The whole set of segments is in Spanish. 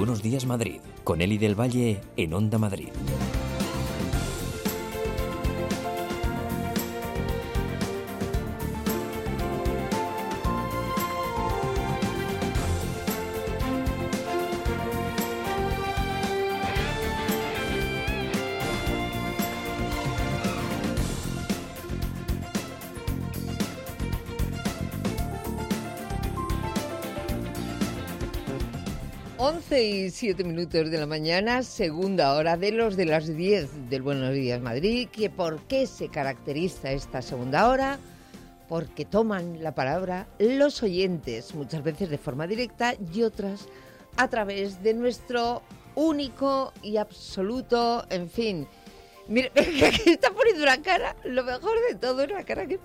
Buenos Días Madrid, con Eli del Valle en Onda Madrid. Y 7 minutos de la mañana, segunda hora de las 10 del Buenos Días Madrid. ¿Por qué se caracteriza esta segunda hora? Porque toman la palabra los oyentes, muchas veces de forma directa y otras a través de nuestro único y absoluto, en fin. Mira, que está poniendo una cara, lo mejor de todo es la cara que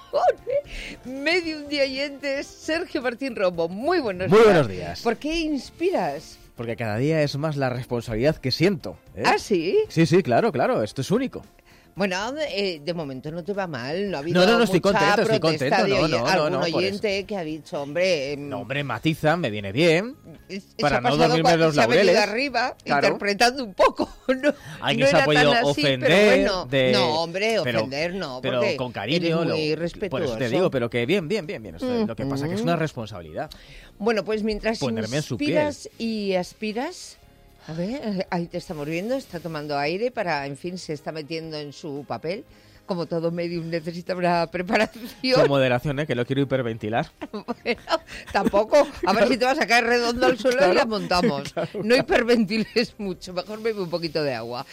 pone Medium de oyentes, Sergio Martín Romo. Muy buenos días. Muy buenos días. ¿Por qué inspiras? Porque cada día es más la responsabilidad que siento, ¿eh? ¿Ah, sí? Sí, claro, esto es único. Bueno, de momento no te va mal, no ha habido No, mucha estoy contento, protesta de algún por oyente eso. que ha dicho, hombre... No, hombre, matizan, me viene bien, eso para ha no pasado dormirme los se ha venido laureles. arriba, Claro. interpretando un poco. No, Alguien no se ha era podido tan así, ofender pero bueno. No, hombre, ofender no, pero porque con cariño, eres muy por respetuoso. eso te digo, pero que bien. Lo que pasa que es una responsabilidad. Bueno, pues mientras Ponerme en su inspiras y aspiras... A ver, ahí te estamos viendo, está tomando aire para, en fin, se está metiendo en su papel. Como todo medium necesita una preparación. Con moderación, que lo quiero hiperventilar. Bueno, tampoco. A ver si te vas a caer redondo al suelo y la montamos. No hiperventiles mucho, mejor bebe un poquito de agua.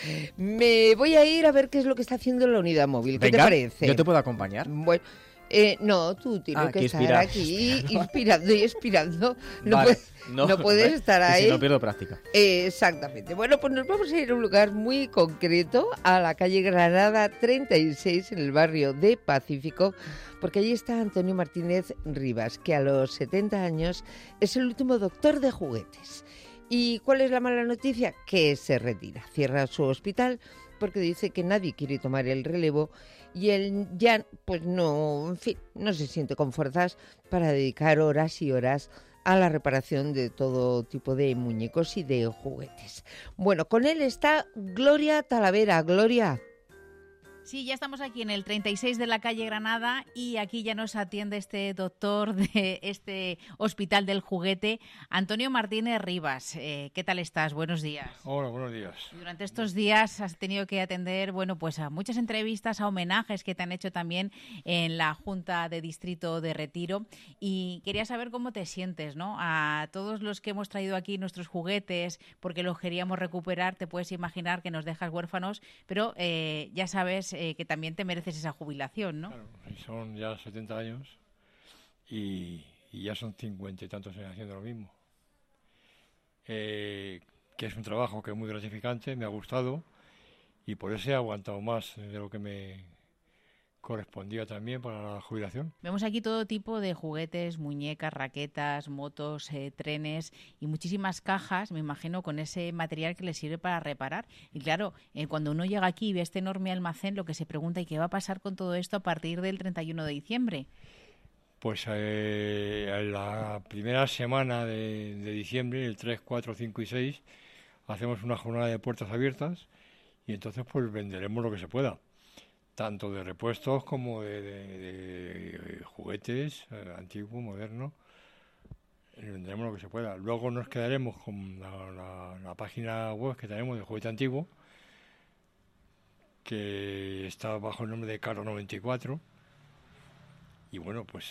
Me voy a ir a ver qué es lo que está haciendo la unidad móvil. ¿Qué Venga, te parece? ¿yo te puedo acompañar? Bueno, no, tú tienes que estar inspirar. aquí inspirando y expirando. No, Vale, no puedes estar ahí. Si no pierdo práctica. Exactamente. Bueno, pues nos vamos a ir a un lugar muy concreto, a la calle Granada 36, en el barrio de Pacífico, porque allí está Antonio Martínez Rivas, que a los 70 años es el último doctor de juguetes. ¿Y cuál es la mala noticia? Que se retira, cierra su hospital, porque dice que nadie quiere tomar el relevo y él ya, pues no, en fin, no se siente con fuerzas para dedicar horas y horas a la reparación de todo tipo de muñecos y de juguetes. Bueno, con él está Gloria Talavera. Gloria. Sí, ya estamos aquí en el 36 de la calle Granada y aquí ya nos atiende este doctor de este Hospital del Juguete, Antonio Martínez Rivas. ¿Qué tal estás? Buenos días. Hola, buenos días. Durante estos días has tenido que atender, pues a muchas entrevistas, a homenajes que te han hecho también en la Junta de Distrito de Retiro y quería saber cómo te sientes, ¿no? A todos los que hemos traído aquí nuestros juguetes porque los queríamos recuperar, te puedes imaginar que nos dejas huérfanos, pero ya sabes que también te mereces esa jubilación, ¿no? Claro, son ya 70 años y ya son 50 y tantos años haciendo lo mismo. Que es un trabajo que es muy gratificante, me ha gustado y por eso he aguantado más de lo que me correspondía también para la jubilación. Vemos aquí todo tipo de juguetes, muñecas, raquetas, motos, trenes y muchísimas cajas, me imagino, con ese material que les sirve para reparar. Y claro, cuando uno llega aquí y ve este enorme almacén, lo que se pregunta, ¿y qué va a pasar con todo esto a partir del 31 de diciembre? Pues la primera semana de diciembre, el 3, 4, 5 y 6, hacemos una jornada de puertas abiertas y entonces pues venderemos lo que se pueda. Tanto de repuestos como de juguetes, antiguo, moderno, venderemos lo que se pueda. Luego nos quedaremos con la página web que tenemos de juguete antiguo, que está bajo el nombre de Caro 94. Y bueno, pues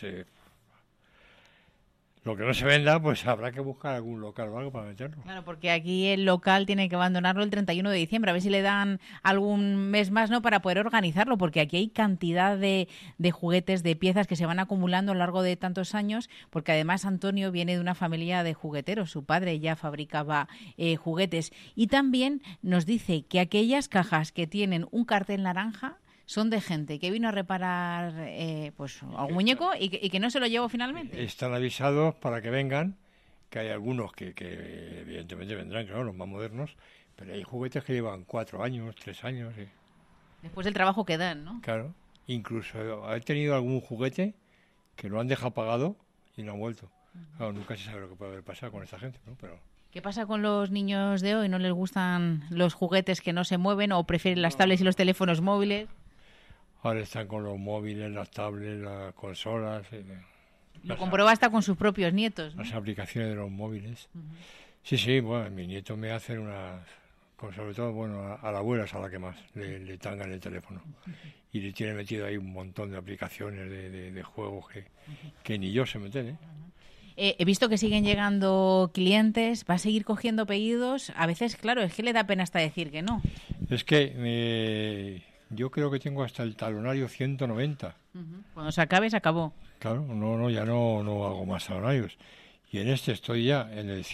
lo que no se venda, pues habrá que buscar algún local o algo para meterlo. Claro, porque aquí el local tiene que abandonarlo el 31 de diciembre, a ver si le dan algún mes más, ¿no?, para poder organizarlo, porque aquí hay cantidad de juguetes, de piezas que se van acumulando a lo largo de tantos años, porque además Antonio viene de una familia de jugueteros, su padre ya fabricaba juguetes. Y también nos dice que aquellas cajas que tienen un cartel naranja son de gente que vino a reparar pues algún muñeco y que no se lo llevó finalmente. Están avisados para que vengan, que hay algunos que evidentemente vendrán, claro, los más modernos, pero hay juguetes que llevan 4 años, 3 años. Sí. Después del trabajo que dan, ¿no? Claro, incluso he tenido algún juguete que lo han dejado pagado y no han vuelto. Claro, nunca se sabe lo que puede haber pasado con esta gente, ¿no? Pero ¿Qué pasa con los niños de hoy? ¿No les gustan los juguetes que no se mueven o prefieren las tablets y los teléfonos móviles? Ahora están con los móviles, las tablets, las consolas. Lo comprueba hasta con sus propios nietos, ¿no? Las aplicaciones de los móviles. Sí, bueno, mis nietos me hacen unas... sobre todo, bueno, a la abuela es a la que más le tangan el teléfono. Y le tiene metido ahí un montón de aplicaciones de juegos que ni yo sé meter, ¿eh? He visto que siguen llegando clientes, va a seguir cogiendo pedidos. A veces, claro, es que le da pena hasta decir que no. Es que yo creo que tengo hasta el talonario 190. Cuando se acabe, se acabó. Claro, ya no hago más talonarios. Y en este estoy ya en el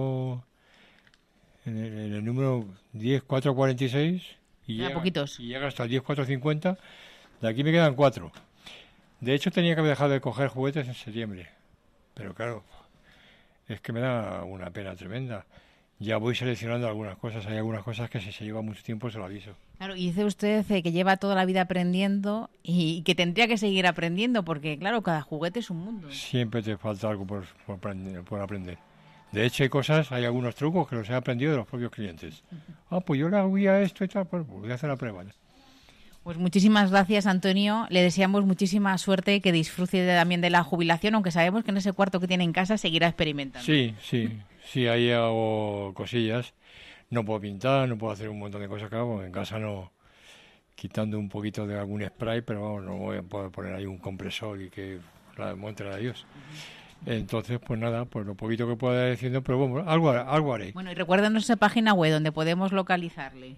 en el número 10446 y llega hasta el 10450. De aquí me quedan 4. De hecho, tenía que haber dejado de coger juguetes en septiembre. Pero claro, es que me da una pena tremenda. Ya voy seleccionando algunas cosas. Hay algunas cosas que si se lleva mucho tiempo se lo aviso. Claro, y dice usted que lleva toda la vida aprendiendo y que tendría que seguir aprendiendo porque, claro, cada juguete es un mundo. Siempre te falta algo por aprender. De hecho, hay algunos trucos que los he aprendido de los propios clientes. Pues yo le hago a esto y tal, pues voy a hacer la prueba. Pues muchísimas gracias, Antonio. Le deseamos muchísima suerte, que disfrute también de la jubilación, aunque sabemos que en ese cuarto que tiene en casa seguirá experimentando. Sí, ahí hago cosillas. No puedo pintar, no puedo hacer un montón de cosas que hago. En casa no, quitando un poquito de algún spray, pero vamos, no voy a poder poner ahí un compresor y que la monte a Dios. Entonces, pues nada, pues lo poquito que pueda ir diciendo, pero bueno, algo haré. Bueno, y recuérdanos esa página web donde podemos localizarle.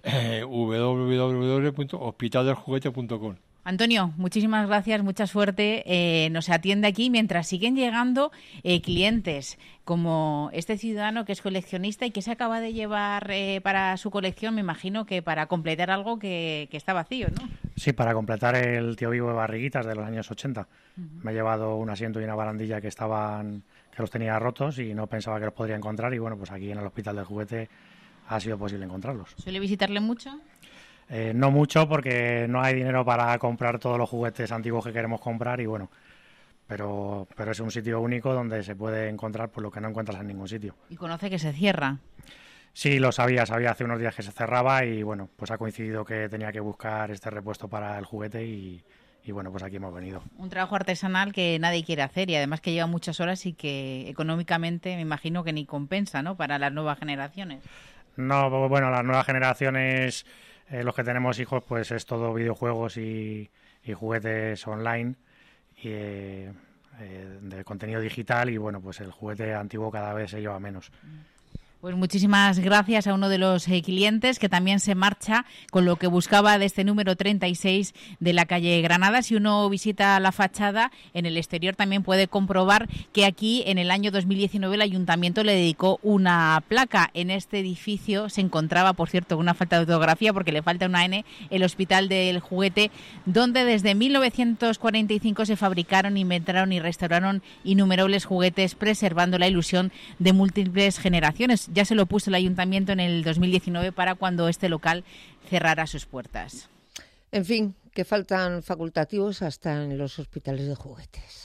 www.hospitaldeljuguete.com. Antonio, muchísimas gracias, mucha suerte. Nos atiende aquí mientras siguen llegando clientes, como este ciudadano que es coleccionista y que se acaba de llevar para su colección, me imagino que para completar algo que está vacío, ¿no? Sí, para completar el tío vivo de Barriguitas de los años 80. Me he llevado un asiento y una barandilla que los tenía rotos y no pensaba que los podría encontrar, y bueno, pues aquí en el Hospital del Juguete ha sido posible encontrarlos. ¿Suele visitarle mucho? No mucho, porque no hay dinero para comprar todos los juguetes antiguos que queremos comprar, y bueno, pero es un sitio único donde se puede encontrar pues lo que no encuentras en ningún sitio. ¿Y conoce que se cierra? Sí, lo sabía hace unos días que se cerraba, y bueno, pues ha coincidido que tenía que buscar este repuesto para el juguete y bueno, pues aquí hemos venido. Un trabajo artesanal que nadie quiere hacer y además que lleva muchas horas y que económicamente me imagino que ni compensa, ¿no?, para las nuevas generaciones. No, bueno, las nuevas generaciones, los que tenemos hijos, pues es todo videojuegos y juguetes online y de contenido digital, y bueno, pues el juguete antiguo cada vez se lleva menos. Pues muchísimas gracias a uno de los clientes que también se marcha con lo que buscaba de este número 36 de la calle Granada. Si uno visita la fachada, en el exterior también puede comprobar que aquí en el año 2019 el ayuntamiento le dedicó una placa. En este edificio se encontraba, por cierto, una falta de ortografía porque le falta una N, el Hospital del Juguete, donde desde 1945 se fabricaron, inventaron y restauraron innumerables juguetes, preservando la ilusión de múltiples generaciones. Ya se lo puso el ayuntamiento en el 2019 para cuando este local cerrara sus puertas. En fin, que faltan facultativos hasta en los hospitales de juguetes.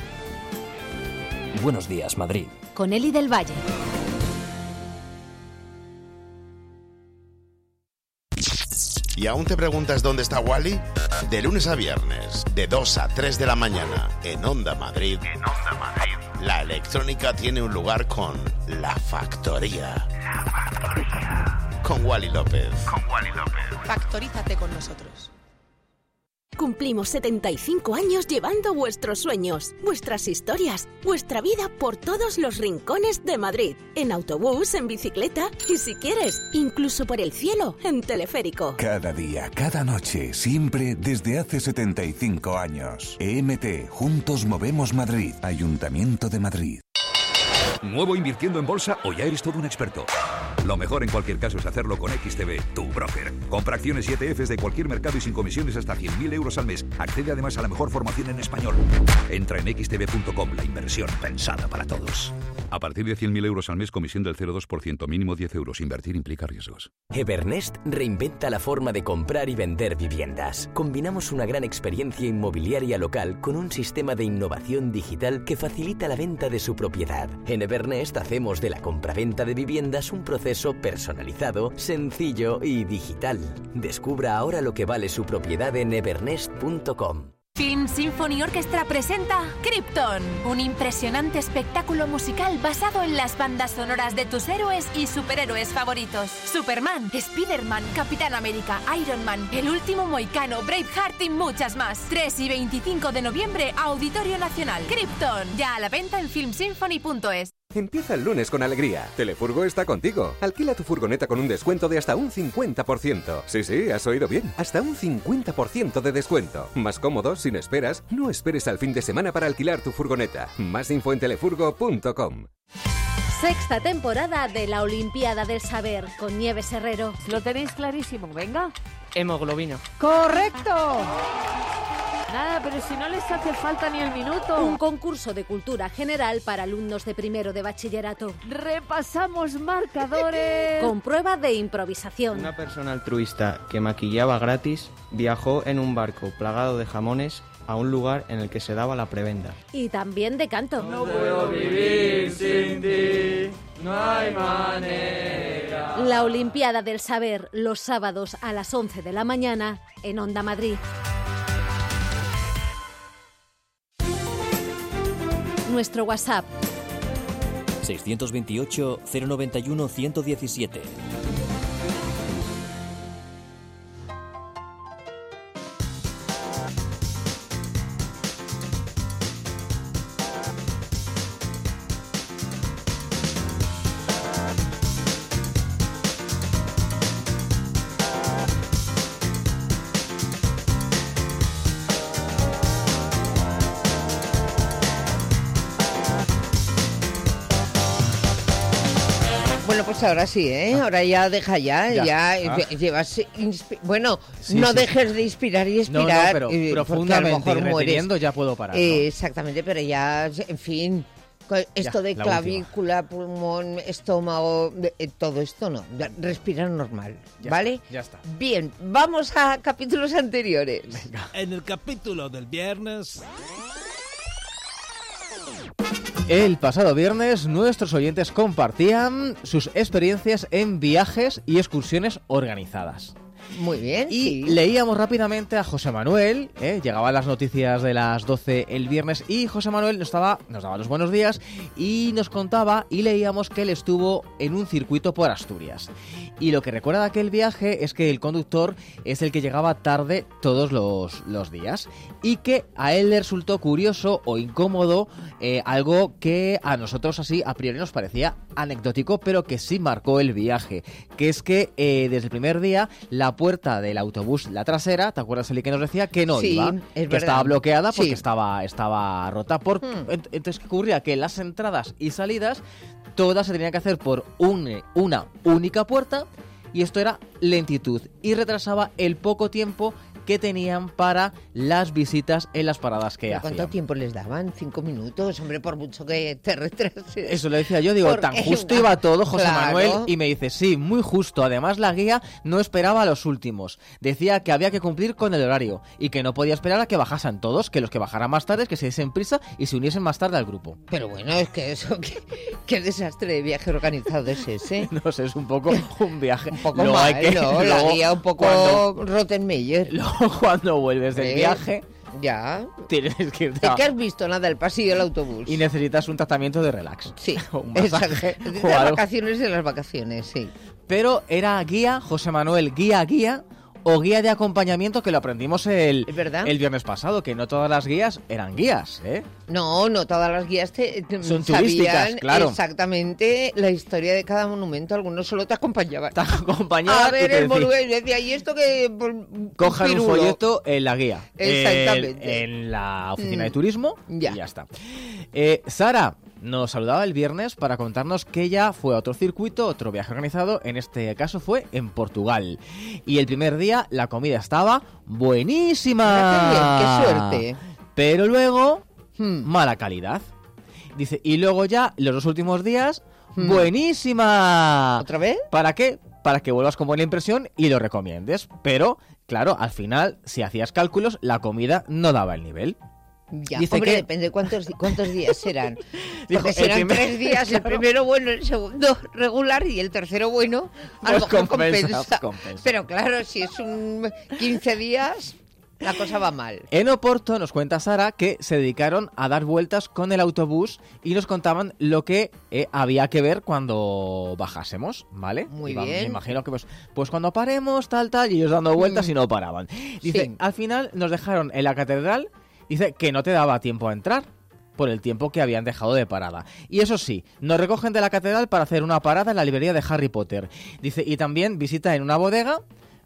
Buenos días, Madrid. Con Eli del Valle. ¿Y aún te preguntas dónde está Wally? De lunes a viernes, de 2 a 3 de la mañana, en Onda Madrid. La electrónica tiene un lugar con La Factoría. Con Wally López. Factorízate con nosotros. Cumplimos 75 años llevando vuestros sueños, vuestras historias, vuestra vida por todos los rincones de Madrid. En autobús, en bicicleta y, si quieres, incluso por el cielo, en teleférico. Cada día, cada noche, siempre desde hace 75 años. EMT, Juntos Movemos Madrid. Ayuntamiento de Madrid. ¿Nuevo invirtiendo en bolsa o ya eres todo un experto? Lo mejor en cualquier caso es hacerlo con XTB, tu broker. Compra acciones y ETFs de cualquier mercado y sin comisiones hasta 100.000 euros al mes. Accede además a la mejor formación en español. Entra en xtb.com, la inversión pensada para todos. A partir de 100.000 euros al mes, comisión del 0,2%, mínimo 10 euros. Invertir implica riesgos. Evernest reinventa la forma de comprar y vender viviendas. Combinamos una gran experiencia inmobiliaria local con un sistema de innovación digital que facilita la venta de su propiedad. En Evernest hacemos de la compraventa de viviendas un proceso personalizado, sencillo y digital. Descubra ahora lo que vale su propiedad en evernest.com. Film Symphony Orchestra presenta Krypton, un impresionante espectáculo musical basado en las bandas sonoras de tus héroes y superhéroes favoritos. Superman, Spider-Man, Capitán América, Iron Man, El Último Mohicano, Braveheart y muchas más. 3 y 25 de noviembre, Auditorio Nacional. Krypton, ya a la venta en filmsymphony.es. Empieza el lunes con alegría. Telefurgo está contigo. Alquila tu furgoneta con un descuento de hasta un 50%. Sí, has oído bien. Hasta un 50% de descuento. Más cómodo, sin esperas. No esperes al fin de semana para alquilar tu furgoneta. Más info en telefurgo.com. Sexta temporada de la Olimpiada del Saber con Nieves Herrero. Lo tenéis clarísimo, venga. Hemoglobina. ¡Correcto! Nada, pero si no les hace falta ni el minuto. Un concurso de cultura general para alumnos de primero de bachillerato. Repasamos marcadores. Con prueba de improvisación. Una persona altruista que maquillaba gratis viajó en un barco plagado de jamones a un lugar en el que se daba la prebenda. Y también de canto. No puedo vivir sin ti, no hay manera. La Olimpiada del Saber, los sábados a las 11 de la mañana en Onda Madrid. Nuestro WhatsApp 628 091 117. Bueno, pues ahora sí, ¿eh? Ahora ya deja ya llevas... Bueno, sí, no dejes de inspirar y expirar. No, pero profundamente, y reteniendo ya puedo parar. ¿no? Exactamente, pero ya, en fin... Esto de clavícula, pulmón, estómago, todo esto no. Respirar normal, ¿vale? Ya está. Bien, vamos a capítulos anteriores. Venga. En el capítulo del viernes... El pasado viernes nuestros oyentes compartían sus experiencias en viajes y excursiones organizadas. Muy bien. Y leíamos rápidamente a José Manuel, llegaban las noticias de las 12 el viernes y José Manuel nos daba los buenos días y nos contaba y leíamos que él estuvo en un circuito por Asturias. Y lo que recuerda de aquel viaje es que el conductor es el que llegaba tarde todos los días y que a él le resultó curioso o incómodo algo que a nosotros así a priori nos parecía anecdótico, pero que sí marcó el viaje, que es que desde el primer día la puerta del autobús, la trasera, ¿te acuerdas, Eli, que nos decía que no iba? Que estaba bloqueada porque estaba rota. Entonces, ¿qué ocurría? Que las entradas y salidas todas se tenían que hacer por una única puerta y esto era lentitud y retrasaba el poco tiempo que tenían para las visitas en las paradas que hacían. ¿Cuánto tiempo les daban? 5 minutos, hombre, por mucho que te retrases. Eso le decía yo, digo, tan justo iba todo, José Manuel, y me dice, sí, muy justo. Además, la guía no esperaba a los últimos. Decía que había que cumplir con el horario y que no podía esperar a que bajasen todos, que los que bajaran más tarde, que se diesen prisa y se uniesen más tarde al grupo. Pero bueno, es que eso, qué desastre de viaje organizado es ese. No sé, es un poco un viaje. Un poco mal, ¿no? La guía un poco Rottenmeier. Cuando vuelves del viaje, ya tienes que ir ¿De qué has visto? Nada, el pasillo del autobús. Y necesitas un tratamiento de relax. Sí, un masaje, de las vacaciones de las vacaciones, sí. Pero era guía, José Manuel, guía o guía de acompañamiento, que lo aprendimos el viernes pasado, que no todas las guías eran guías, ¿eh? No todas las guías son turísticas, claro. Exactamente la historia de cada monumento. Algunos solo te acompañaban. Te acompañaban a ver el monumento y decía, ¿y esto qué? Cojan un folleto en la guía. Exactamente. En la oficina de turismo y ya está. Sara nos saludaba el viernes para contarnos que ella fue a otro circuito, otro viaje organizado, en este caso fue en Portugal. Y el primer día la comida estaba buenísima. ¡Qué suerte! Pero luego, mala calidad. Dice, y luego ya, los 2 últimos días, ¡buenísima! ¿Otra vez? ¿Para qué? Para que vuelvas con buena impresión y lo recomiendes. Pero, claro, al final, si hacías cálculos, la comida no daba el nivel. Ya, dice hombre, que... depende cuántos días serán. Dijo, Porque serán primer... 3 días, el primero bueno, el segundo regular y el tercero bueno, a lo mejor compensa. Pero claro, si es un 15 días... la cosa va mal. En Oporto nos cuenta Sara que se dedicaron a dar vueltas con el autobús y nos contaban lo que había que ver cuando bajásemos, ¿vale? Muy bien. Me imagino que pues cuando paremos, tal, y ellos dando vueltas y no paraban. Dice, sí. Al final nos dejaron en la catedral, dice que no te daba tiempo a entrar por el tiempo que habían dejado de parada. Y eso sí, nos recogen de la catedral para hacer una parada en la librería de Harry Potter. Dice, y también visita en una bodega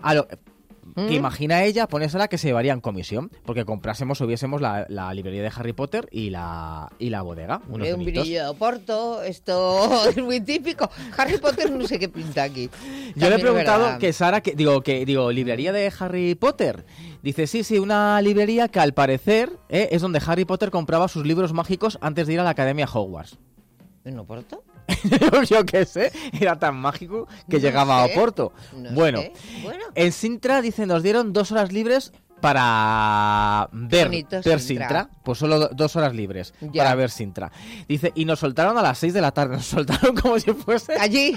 que imagina ella, ponérsela que se llevarían comisión, porque comprásemos o viésemos la librería de Harry Potter y la bodega. Un vinillo de Oporto, esto es muy típico. Harry Potter no sé qué pinta aquí. Yo le he preguntado que Sara, digo, librería de Harry Potter. Dice, sí, una librería que al parecer es donde Harry Potter compraba sus libros mágicos antes de ir a la Academia Hogwarts. ¿En Oporto? Yo qué sé, era tan mágico que llegaba a Oporto. Bueno, en Sintra, dice, nos dieron 2 horas libres para ver Sintra. Pues solo 2 horas libres para ver Sintra. Dice, y nos soltaron a las 6 de la tarde, nos soltaron como si fuese... allí.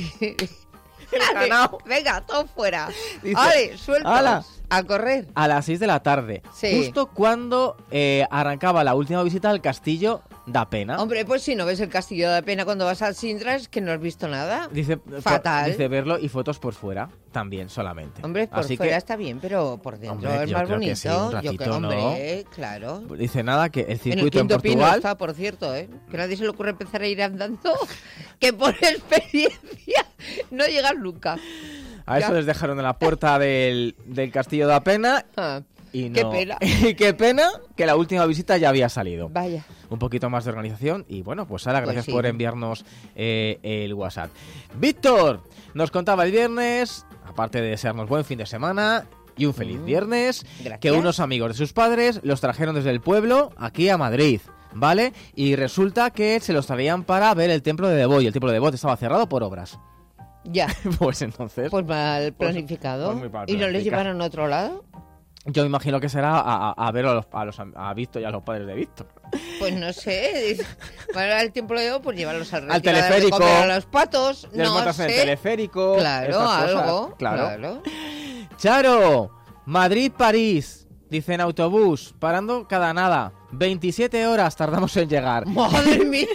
Venga, todo fuera. Dice, vale, sueltos. A correr. A las 6 de la tarde. Sí. Justo cuando arrancaba la última visita al castillo da Pena. Hombre, pues si no ves el castillo da Pena cuando vas al Sintra es que no has visto nada. Dice, fatal. Dice verlo y fotos por fuera también solamente. Hombre, por así fuera que, está bien, pero por dentro hombre, es más bonito. Que sí, un ratito, yo creo, hombre, claro. Dice nada que el circuito en Portugal... Pino está, por cierto, que nadie se le ocurre empezar a ir andando, que por experiencia no llegas nunca. A eso les dejaron en la puerta del castillo da Pena. Y no. Qué pena. Y qué pena que la última visita ya había salido. Vaya. Un poquito más de organización. Y bueno, pues Sara, gracias por enviarnos el WhatsApp. Víctor nos contaba el viernes, aparte de desearnos buen fin de semana y un feliz viernes, gracias. Que unos amigos de sus padres los trajeron desde el pueblo aquí a Madrid, ¿vale? Y resulta que se los traían para ver el templo de Devot. Y el templo de Devot estaba cerrado por obras. Ya. Pues entonces... Pues mal planificado. Pues muy mal ¿Y no les llevaron a otro lado? Yo me imagino que será a ver a Víctor y a los padres de Víctor. Pues no sé. Para el templo de Devot, pues llevarlos al teleférico. A los patos. Les montas en el teleférico. Claro, algo. Claro. Charo, Madrid-París. Dice en autobús, parando cada nada. 27 horas tardamos en llegar. ¡Madre mía!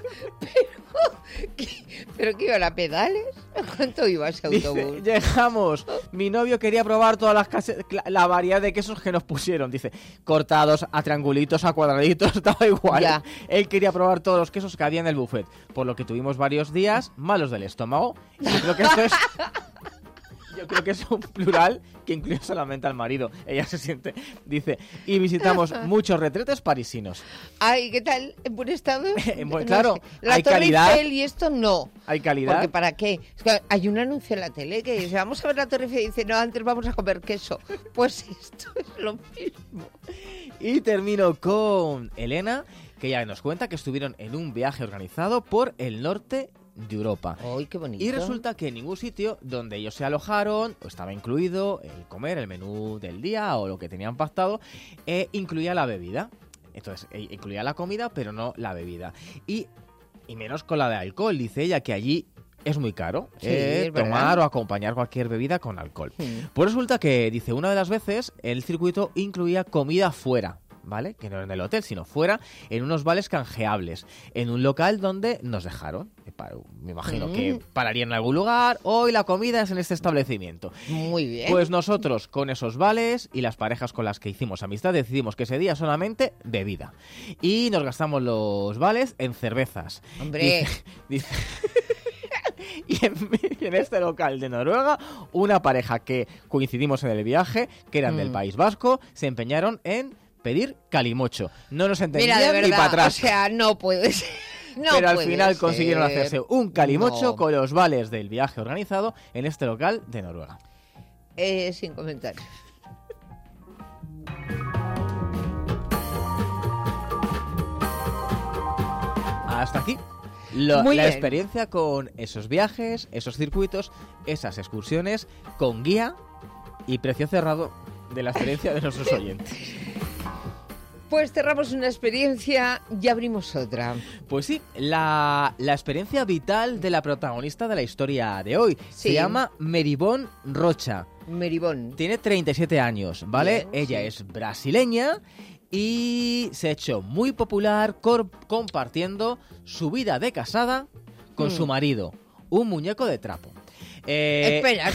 ¿Pero qué iban a pedales? ¿Cuánto iba ese autobús? Dice, llegamos. Mi novio quería probar todas la variedad de quesos que nos pusieron. Dice, cortados, a triangulitos, a cuadraditos, estaba igual. Ya. Él quería probar todos los quesos que había en el buffet. Por lo que tuvimos varios días malos del estómago. Yo creo que esto es... Yo creo que es un plural que incluye solamente al marido. Ella se siente, dice, y visitamos muchos retretes parisinos. Ay, ¿qué tal? ¿En buen estado? Claro, no sé. La hay Torre calidad. Eiffel y esto no. Hay calidad. Porque ¿para qué? Es que hay un anuncio en la tele que dice, vamos a ver la Torre Eiffel y dice, no, antes vamos a comer queso. Pues esto es lo mismo. Y termino con Elena, que ya nos cuenta que estuvieron en un viaje organizado por el norte de Europa. ¡Ay, qué bonito! Y resulta que en ningún sitio donde ellos se alojaron, o estaba incluido el comer, el menú del día o lo que tenían pactado, incluía la bebida. Entonces, incluía la comida, pero no la bebida. Y menos con la de alcohol. Dice ella que allí es muy caro tomar o acompañar cualquier bebida con alcohol. Pues resulta que, dice, una de las veces el circuito incluía comida fuera. ¿Vale? Que no en el hotel, sino fuera, en unos vales canjeables, en un local donde nos dejaron. Me imagino que pararían en algún lugar. Hoy la comida es en este establecimiento. Muy bien. Pues nosotros, con esos vales y las parejas con las que hicimos amistad, decidimos que ese día solamente bebida. Y nos gastamos los vales en cervezas. ¡Hombre! Dice Y en este local de Noruega, una pareja que coincidimos en el viaje, que eran del País Vasco, se empeñaron en pedir calimocho. No nos entendían. Mira, de verdad, ni para atrás. O sea, no puede ser. pero al puede final ser. consiguieron hacerse un calimocho No. con los vales del viaje organizado en este local de Noruega. Sin comentarios. Hasta aquí Muy la bien. experiencia con esos viajes, esos circuitos, esas excursiones con guía y precio cerrado de la experiencia de nuestros oyentes. Pues cerramos una experiencia y abrimos otra. Pues sí, la experiencia vital de la protagonista de la historia de hoy. Sí. Se llama Meribón Rocha. Meribón. Tiene 37 años, ¿vale? Bien, Ella sí. es brasileña y se ha hecho muy popular compartiendo su vida de casada con su marido, un muñeco de trapo. Espera.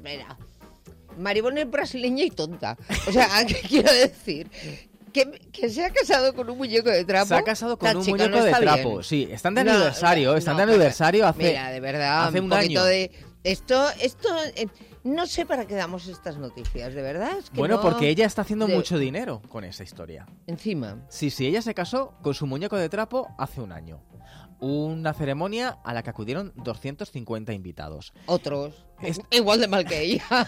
Maribón es brasileña y tonta. O sea, ¿qué quiero decir? Que se ha casado con un muñeco de trapo. Se ha casado con La un chica muñeco no de está trapo. bien. Sí, están de No, aniversario, no, están no, de aniversario hace, mira, de verdad, hace un poquito año. de esto no sé para qué damos estas noticias, de verdad. Es que Bueno, no- porque ella está haciendo de- mucho dinero con esa historia. Encima. Sí, ella se casó con su muñeco de trapo hace un año. Una ceremonia a la que acudieron 250 invitados. Otros. Igual de mal que ella.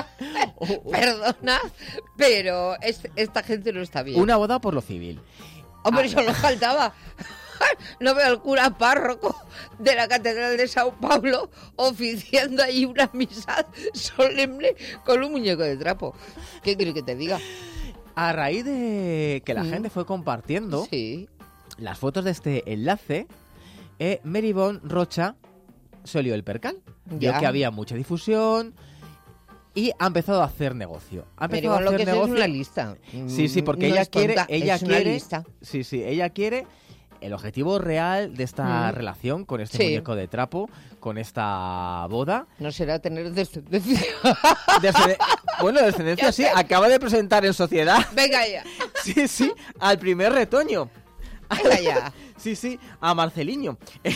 Perdona, pero esta gente no está bien. Una boda por lo civil. Hombre, solo faltaba. No veo al cura párroco de la Catedral de Sao Paulo oficiando ahí una misa solemne con un muñeco de trapo. ¿Qué quiero que te diga? A raíz de que la gente fue compartiendo las fotos de este enlace, Meribón Rocha se olió el percal. Vio Ya. que había mucha difusión y ha empezado a hacer negocio. Ha empezado Meribón lo a que hacer es negocio. una lista. Sí, porque No ella es tonta, quiere, es una lista. ella quiere el objetivo real de esta relación con este Sí. muñeco de trapo, con esta boda. No será tener descendencia. Bueno, descendencia sí, acaba de presentar en sociedad. Venga ya. Sí, al primer retoño. Venga ya. Sí, a Marceliño.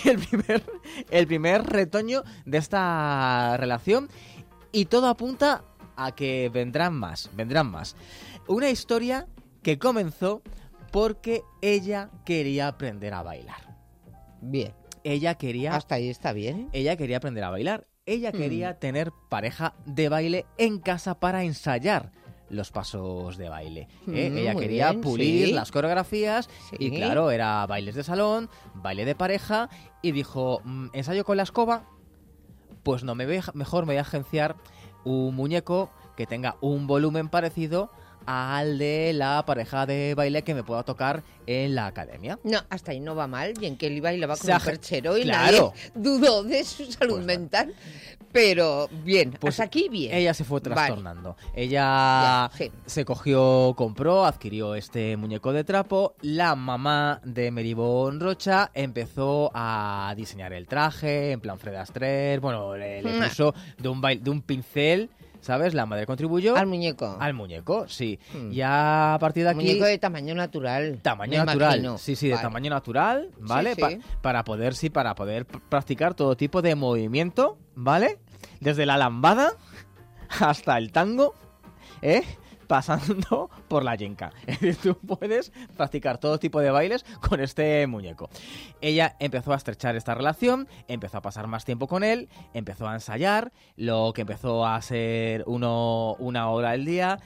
El primer retoño de esta relación. Y todo apunta a que vendrán más. Una historia que comenzó porque ella quería aprender a bailar. Bien. Ella quería... Hasta ahí está bien. Ella quería aprender a bailar. Ella quería tener pareja de baile en casa para ensayar los pasos de baile. Ella muy quería bien, pulir sí. las coreografías y Sí. claro, era bailes de salón, baile de pareja y dijo, ¿ensayo con la escoba? Pues no, mejor me voy a agenciar un muñeco que tenga un volumen parecido al de la pareja de baile que me pueda tocar en la academia. No, hasta ahí no va mal. Bien que él bailaba Se con un aje- perchero y Claro. nadie dudó de su salud mental. Pero bien, Pues hasta aquí bien. Ella se fue Vale. trastornando. Ella Ya, sí. se compró, adquirió este muñeco de trapo. La mamá de Meribón Rocha empezó a diseñar el traje en plan Fred Astaire. Bueno, le puso de un pincel, ¿sabes? La madre contribuyó. Al muñeco. Al muñeco, sí. Ya a partir de aquí... Muñeco de tamaño natural. Tamaño me natural, imagino. sí, de Vale. tamaño natural, ¿vale? Sí, sí. Para poder practicar todo tipo de movimiento, ¿vale? Desde la lambada hasta el tango, pasando por la yenca. Es decir, tú puedes practicar todo tipo de bailes con este muñeco. Ella empezó a estrechar esta relación, empezó a pasar más tiempo con él, empezó a ensayar, lo que empezó a ser una hora al día.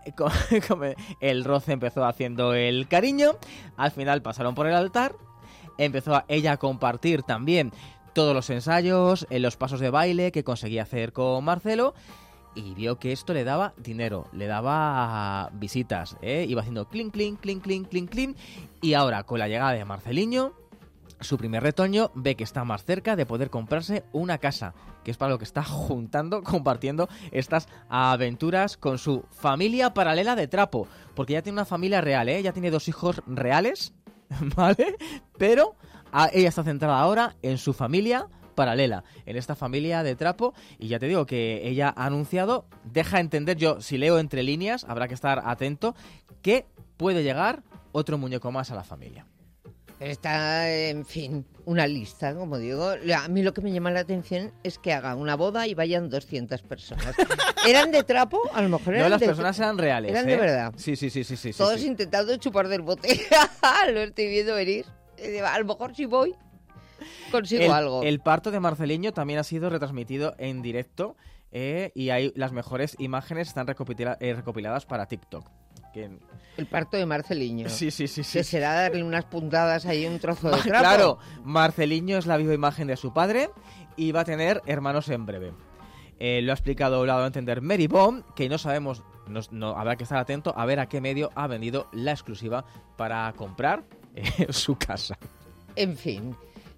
El roce empezó haciendo el cariño, al final pasaron por el altar, empezó ella a compartir también todos los ensayos, los pasos de baile que conseguía hacer con Marcelo y vio que esto le daba dinero, le daba visitas, iba haciendo clink, clink, clink, clink, clink, clink y ahora con la llegada de Marceliño, su primer retoño, ve que está más cerca de poder comprarse una casa, que es para lo que está compartiendo estas aventuras con su familia paralela de trapo, porque ya tiene una familia real, ya tiene 2 hijos reales, ¿vale? Pero ella está centrada ahora en su familia paralela, en esta familia de trapo, y ya te digo que ella ha anunciado, deja entender, yo si leo entre líneas, habrá que estar atento, que puede llegar otro muñeco más a la familia. Está, en fin, una lista, como digo. A mí lo que me llama la atención es que hagan una boda y vayan 200 personas. ¿Eran de trapo? A lo mejor eran No, las de... personas eran reales. Eran de verdad. Sí. Todos sí. intentando chupar del bote. Lo estoy viendo venir. A lo mejor si voy. consigo algo. El parto de Marceliño también ha sido retransmitido en directo y hay las mejores imágenes están recopiladas para TikTok. El parto de Marceliño. Sí. Que será darle unas puntadas ahí, un trozo de trapo. Claro, Marceliño es la viva imagen de su padre y va a tener hermanos en breve. Lo ha explicado, lo ha dado a entender Mary Bomb, que no sabemos, no, habrá que estar atento a ver a qué medio ha vendido la exclusiva para comprar su casa. En fin.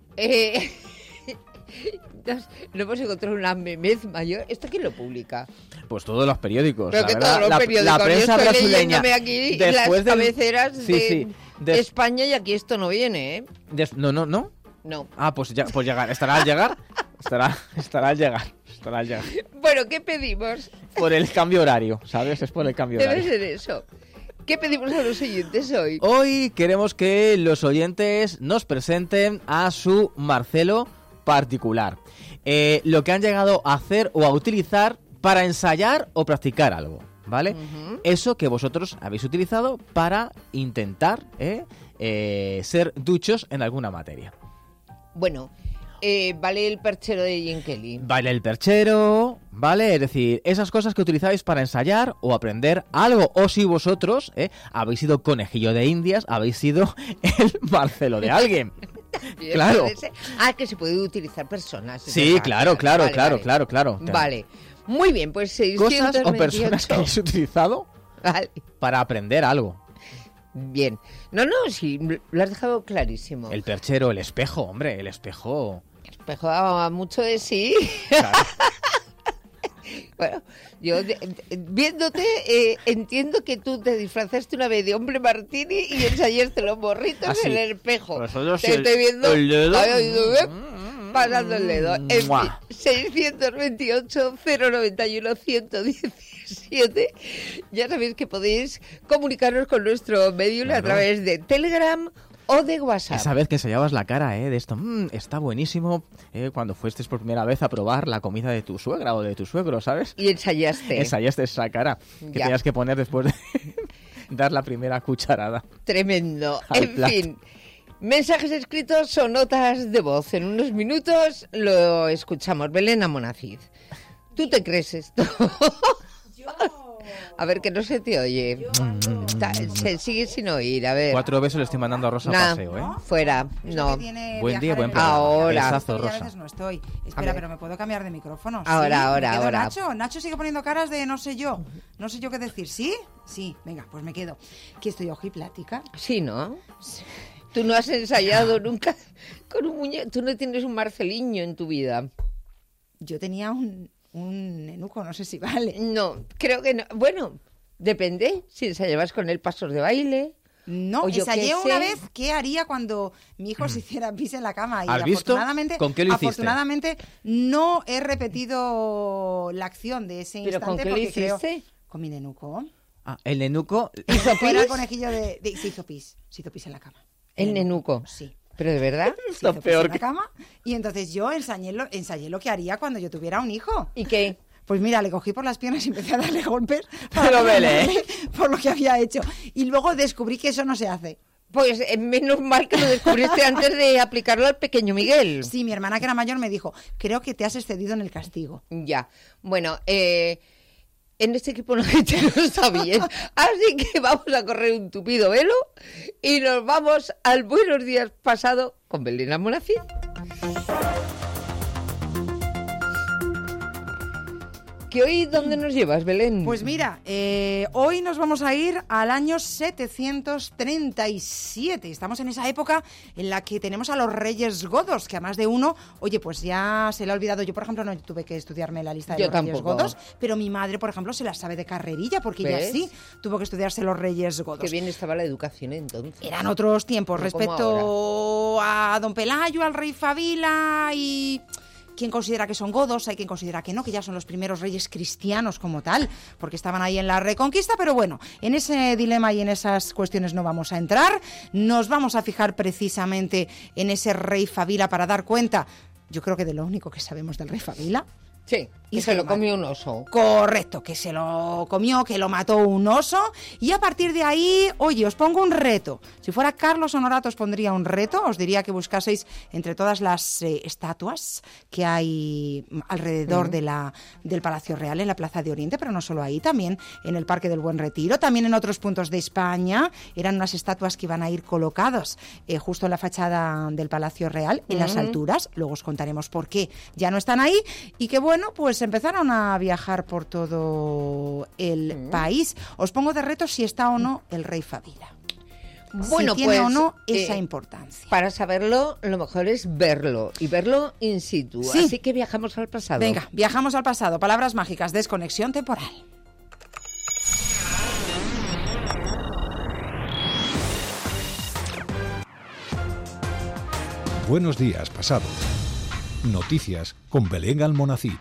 No hemos encontrado una memez mayor. ¿Esto quién lo publica? Pues todos los periódicos. Pero que todos los periódicos. La prensa yo estoy brasileña. Aquí las cabeceras de España y aquí esto no viene, ¿eh? No. No. Ah, pues llegar. ¿Estará al llegar? Estará al llegar. Bueno, ¿qué pedimos? Por el cambio horario, ¿sabes? Es por el cambio horario. Debe ser eso. ¿Qué pedimos a los oyentes hoy? Hoy queremos que los oyentes nos presenten a su Marcelo particular. Lo que han llegado a hacer o a utilizar para ensayar o practicar algo, ¿vale? Eso que vosotros habéis utilizado para intentar ser duchos en alguna materia. Bueno, vale el perchero de Jim Kelly. Vale el perchero, ¿vale? Es decir, esas cosas que utilizáis para ensayar o aprender algo. O si vosotros habéis sido conejillo de indias, habéis sido el Marcelo de alguien. Bien, claro. Que se puede utilizar personas. Sí, claro. Vale. Muy bien, pues 628... Cosas o personas que habéis utilizado para aprender algo. Bien. No, sí, lo has dejado clarísimo. El perchero, el espejo, hombre, el espejo... El espejo daba mucho de sí. Claro. Bueno, yo viéndote entiendo que tú te disfrazaste una vez de hombre martini y ensayaste los morritos en el espejo. Te estoy viendo el dedo. Pasando el dedo. En fin, 628-091-117. Ya sabéis que podéis comunicaros con nuestro medio a través de Telegram o de WhatsApp. Esa vez que ensayabas la cara de esto, está buenísimo, cuando fuiste por primera vez a probar la comida de tu suegra o de tu suegro, ¿sabes? Y ensayaste. Ensayaste esa cara que tenías que poner después de dar la primera cucharada. Tremendo. En fin, mensajes escritos o notas de voz. En unos minutos lo escuchamos. Belén Amonacid, ¿tú te crees esto? A ver, que no se te oye. Se sigue sin oír, a ver. 4 besos le estoy mandando a Rosa paseo, ¿eh? Fuera, no. Buen día, buen programa. Ahora. Besazo, Rosa. A veces no estoy. Espera, pero ¿me puedo cambiar de micrófono? Ahora. Nacho sigue poniendo caras de no sé yo qué decir. ¿Sí? Sí, venga, pues me quedo. ¿Que estoy ojiplática? Sí, ¿no? Sí. Tú no has ensayado nunca con un muñeco. Tú no tienes un Marceliño en tu vida. Yo tenía un nenuco, no sé si vale. No, creo que no. Bueno, depende. Si ensayabas con él pasos de baile. No, ensayé una vez qué haría cuando mi hijo se hiciera pis en la cama. Y ¿has visto? ¿Con qué lo hiciste? Afortunadamente no he repetido la acción de ese instante. ¿Pero con qué lo hiciste? Con mi nenuco. Ah, el nenuco. Era el conejillo de se hizo pis en la cama. ¿El nenuco? Sí. ¿Pero de verdad? Está peor en la cama. Y entonces yo ensayé lo que haría cuando yo tuviera un hijo. ¿Y qué? Pues mira, le cogí por las piernas y empecé a darle golpes por lo que había hecho. Y luego descubrí que eso no se hace. Pues menos mal que lo descubriste antes de aplicarlo al pequeño Miguel. Sí, mi hermana que era mayor me dijo, creo que te has excedido en el castigo. Ya, bueno, en este equipo no está bien. Así que vamos a correr un tupido velo y nos vamos al Buenos Días pasado con Belén Amonacid. ¿Que hoy dónde nos llevas, Belén? Pues mira, hoy nos vamos a ir al año 737. Estamos en esa época en la que tenemos a los reyes godos, que a más de uno, oye, pues ya se le ha olvidado. Yo, por ejemplo, no tuve que estudiarme la lista de los reyes godos, pero mi madre, por ejemplo, se la sabe de carrerilla, porque ella sí tuvo que estudiarse los reyes godos. Qué bien estaba la educación entonces. Eran otros tiempos, respecto a don Pelayo, al rey Fabila y... Quien considera que son godos, hay quien considera que no, que ya son los primeros reyes cristianos como tal, porque estaban ahí en la Reconquista, pero bueno, en ese dilema y en esas cuestiones no vamos a entrar. Nos vamos a fijar precisamente en ese rey Fabila para dar cuenta, yo creo que de lo único que sabemos del rey Fabila, Sí, y se lo comió un oso. Correcto, que se lo comió, que lo mató un oso. Y a partir de ahí, oye, os pongo un reto. Si fuera Carlos Honorato os pondría un reto. Os diría que buscaseis entre todas las estatuas que hay alrededor del Palacio Real, en la Plaza de Oriente, pero no solo ahí, también en el Parque del Buen Retiro, también en otros puntos de España. Eran unas estatuas que iban a ir colocadas justo en la fachada del Palacio Real, en las alturas. Luego os contaremos por qué ya no están ahí. Y que bueno, pues empezaron a viajar por todo el país. Os pongo de reto si está o no el rey Fabila. Bueno, si tiene pues, o no esa importancia. Para saberlo, lo mejor es verlo y verlo in situ. Sí. Así que viajamos al pasado. Venga, viajamos al pasado. Palabras mágicas, desconexión temporal. Buenos días, pasado. Noticias con Belén Almonacid.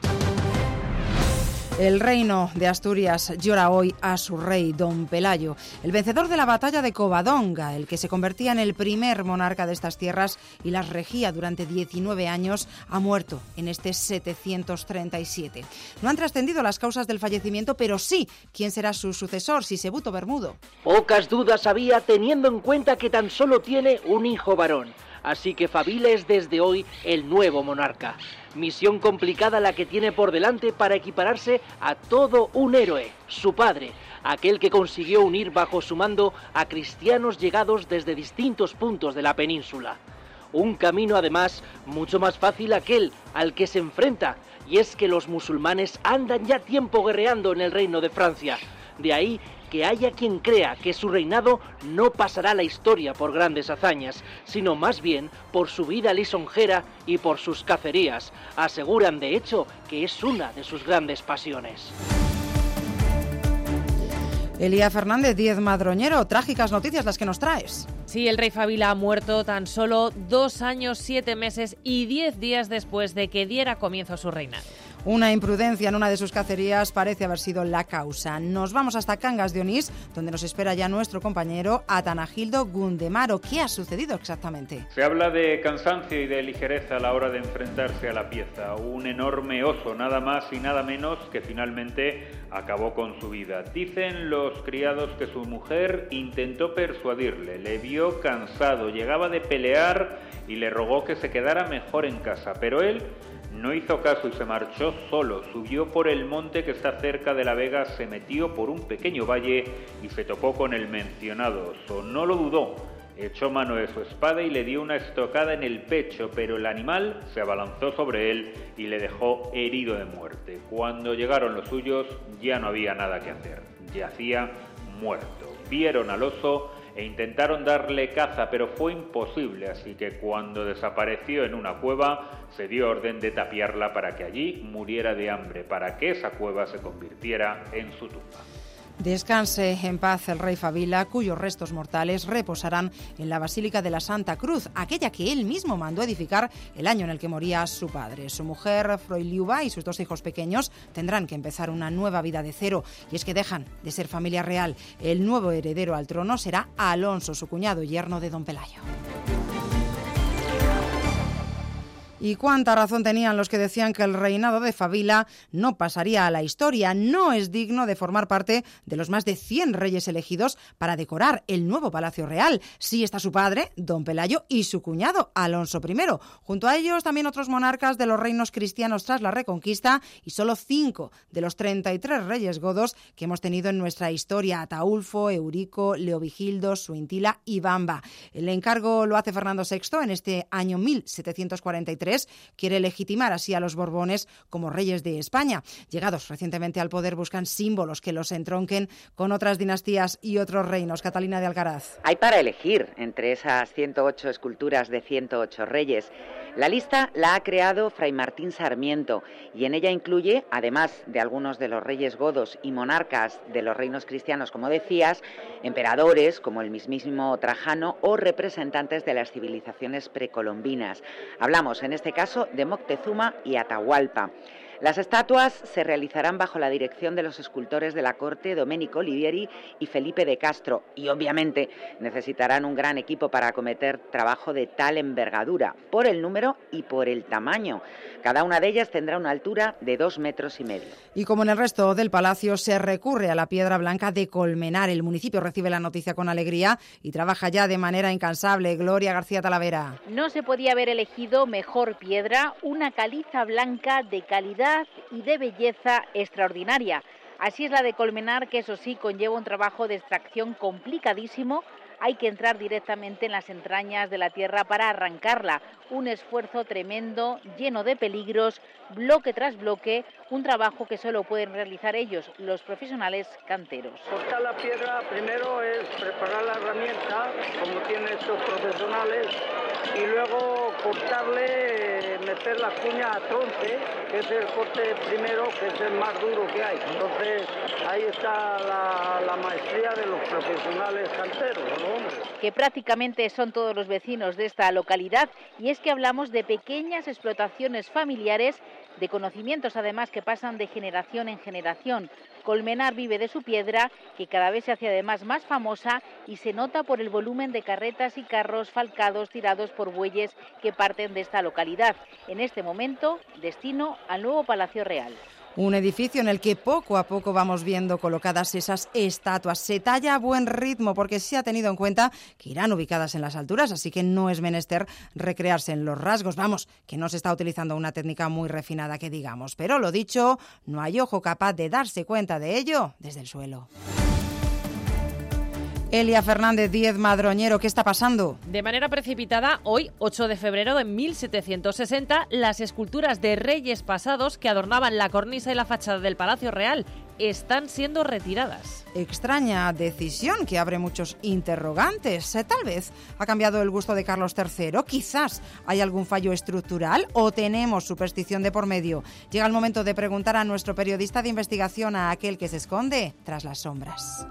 El reino de Asturias llora hoy a su rey, don Pelayo, el vencedor de la batalla de Covadonga, el que se convertía en el primer monarca de estas tierras y las regía durante 19 años, ha muerto en este 737. No han trascendido las causas del fallecimiento, pero sí quién será su sucesor, Sisebuto Bermudo. Pocas dudas había, teniendo en cuenta que tan solo tiene un hijo varón. Así que Fabila es desde hoy el nuevo monarca. Misión complicada la que tiene por delante para equipararse a todo un héroe, su padre, aquel que consiguió unir bajo su mando a cristianos llegados desde distintos puntos de la península. Un camino además mucho más fácil aquel al que se enfrenta, y es que los musulmanes andan ya tiempo guerreando en el reino de Francia. De ahí que haya quien crea que su reinado no pasará a la historia por grandes hazañas, sino más bien por su vida lisonjera y por sus cacerías. Aseguran, de hecho, que es una de sus grandes pasiones. Elía Fernández, Díez Madroñero, trágicas noticias las que nos traes. Sí, el rey Fabila ha muerto tan solo 2 años, 7 meses y 10 días después de que diera comienzo su reinado. Una imprudencia en una de sus cacerías parece haber sido la causa. Nos vamos hasta Cangas de Onís, donde nos espera ya nuestro compañero Atanagildo Gundemaro. ¿Qué ha sucedido exactamente? Se habla de cansancio y de ligereza a la hora de enfrentarse a la pieza. Un enorme oso, nada más y nada menos, que finalmente acabó con su vida. Dicen los criados que su mujer intentó persuadirle, le vio cansado, llegaba de pelear y le rogó que se quedara mejor en casa, pero él no hizo caso y se marchó solo. Subió por el monte que está cerca de La Vega, se metió por un pequeño valle y se topó con el mencionado oso. No lo dudó, echó mano de su espada y le dio una estocada en el pecho, pero el animal se abalanzó sobre él y le dejó herido de muerte. Cuando llegaron los suyos ya no había nada que hacer, yacía muerto. Vieron al oso e intentaron darle caza, pero fue imposible, así que cuando desapareció en una cueva, se dio orden de tapiarla para que allí muriera de hambre, para que esa cueva se convirtiera en su tumba. Descanse en paz el rey Fabila, cuyos restos mortales reposarán en la Basílica de la Santa Cruz, aquella que él mismo mandó edificar el año en el que moría su padre. Su mujer, Froiliuba, y sus 2 hijos pequeños tendrán que empezar una nueva vida de cero, y es que dejan de ser familia real. El nuevo heredero al trono será Alonso, su cuñado y yerno de don Pelayo. Y cuánta razón tenían los que decían que el reinado de Fabila no pasaría a la historia. No es digno de formar parte de los más de 100 reyes elegidos para decorar el nuevo Palacio Real. Sí está su padre, don Pelayo, y su cuñado, Alonso I. Junto a ellos también otros monarcas de los reinos cristianos tras la Reconquista y solo 5 de los 33 reyes godos que hemos tenido en nuestra historia: Ataulfo, Eurico, Leovigildo, Suintila y Bamba. El encargo lo hace Fernando VI en este año 1743. Quiere legitimar así a los Borbones como reyes de España. Llegados recientemente al poder, buscan símbolos que los entronquen con otras dinastías y otros reinos. Catalina de Alcaraz. Hay para elegir entre esas 108 esculturas de 108 reyes. La lista la ha creado Fray Martín Sarmiento y en ella incluye, además de algunos de los reyes godos y monarcas de los reinos cristianos, como decías, emperadores como el mismísimo Trajano o representantes de las civilizaciones precolombinas. Hablamos en este caso de Moctezuma y Atahualpa. Las estatuas se realizarán bajo la dirección de los escultores de la corte Domenico Olivieri y Felipe de Castro y obviamente necesitarán un gran equipo para acometer trabajo de tal envergadura, por el número y por el tamaño. Cada una de ellas tendrá una altura de 2,5 metros. Y como en el resto del palacio, se recurre a la piedra blanca de Colmenar. El municipio recibe la noticia con alegría y trabaja ya de manera incansable. Gloria García Talavera. No se podía haber elegido mejor piedra, una caliza blanca de calidad y de belleza extraordinaria. Así es la de Colmenar, que eso sí conlleva un trabajo de extracción complicadísimo. Hay que entrar directamente en las entrañas de la tierra para arrancarla. Un esfuerzo tremendo, lleno de peligros, bloque tras bloque, un trabajo que solo pueden realizar ellos, los profesionales canteros. Cortar la piedra primero es preparar la herramienta, como tienen estos profesionales, y luego cortarle, meter la cuña a tronce, que es el corte primero, que es el más duro que hay. Entonces ahí está la maestría de los profesionales canteros, ¿no? Que prácticamente son todos los vecinos de esta localidad, y es que hablamos de pequeñas explotaciones familiares, de conocimientos además que pasan de generación en generación. Colmenar vive de su piedra, que cada vez se hace además más famosa y se nota por el volumen de carretas y carros falcados tirados por bueyes que parten de esta localidad. En este momento, destino al nuevo Palacio Real. Un edificio en el que poco a poco vamos viendo colocadas esas estatuas. Se talla a buen ritmo porque se ha tenido en cuenta que irán ubicadas en las alturas, así que no es menester recrearse en los rasgos. Vamos, que no se está utilizando una técnica muy refinada que digamos. Pero lo dicho, no hay ojo capaz de darse cuenta de ello desde el suelo. Elia Fernández Díez Madroñero, ¿qué está pasando? De manera precipitada, hoy, 8 de febrero de 1760, las esculturas de reyes pasados que adornaban la cornisa y la fachada del Palacio Real están siendo retiradas. Extraña decisión que abre muchos interrogantes. Tal vez ha cambiado el gusto de Carlos III. Quizás hay algún fallo estructural o tenemos superstición de por medio. Llega el momento de preguntar a nuestro periodista de investigación, a aquel que se esconde tras las sombras.